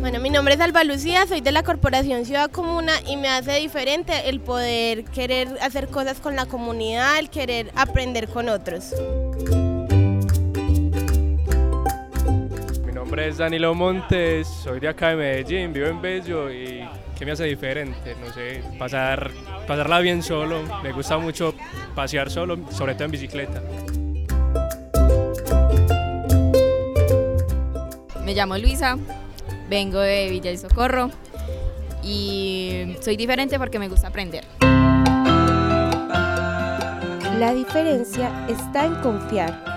Bueno, mi nombre es Alba Lucía, soy de la Corporación Ciudad Comuna y me hace diferente el poder querer hacer cosas con la comunidad, el querer aprender con otros. Mi nombre es Danilo Montes, soy de acá de Medellín, vivo en Bello y ¿qué me hace diferente? No sé, pasarla bien solo, me gusta mucho pasear solo, sobre todo en bicicleta. Me llamo Luisa, vengo de Villa del Socorro y soy diferente porque me gusta aprender. La diferencia está en confiar.